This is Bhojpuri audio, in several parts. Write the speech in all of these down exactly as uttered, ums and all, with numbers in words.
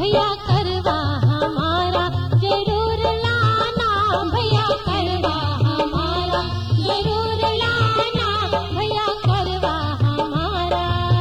भैया करवा हमारा जरूर लाना, भैया करवा हमारा जरूर लाना, भैया करवा हमारा।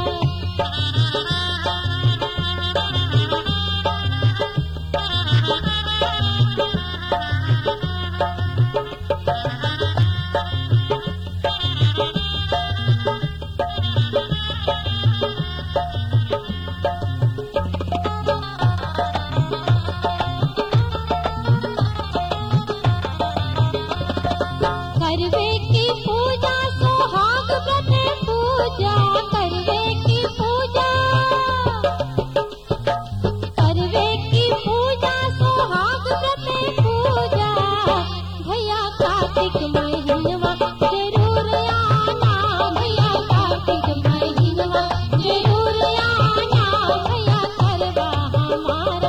करवे की पूजा सुहाग व्रत पूजा, करवे की पूजा, करवे की पूजा सुहाग व्रत पूजा, भैया कार्तिक महीनवा जरूर आना, भैया कार्तिक महीनवा जरूर आना, भैया करवा हमारा।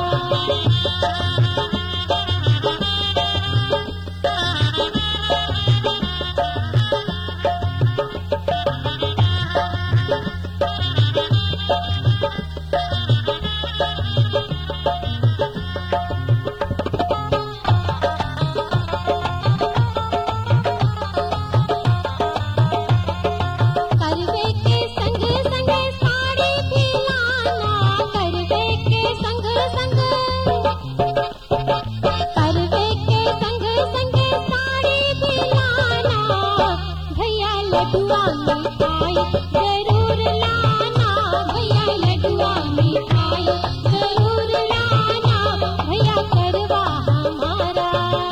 करवे के संग संग साड़ी भी लाना, करवे के संग संग, करवे के संग संग साड़ी भी लाना, भैया लड्डुआ मिठाई जरूर लाना, भैया लड्डुआ मिठाई जरूर लाना, भैया करवा हमारा।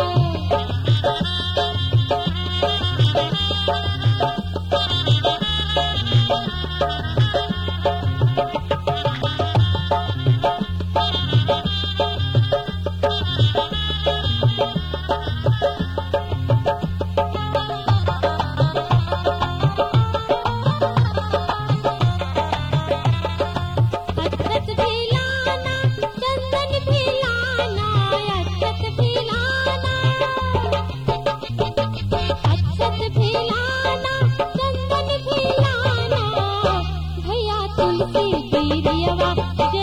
अक्षत भी लाना, चंदन भी लाना, अक्षत भी लाना, अक्षत भी लाना, चंदन भी लाना, भैया तुलसी की दियवा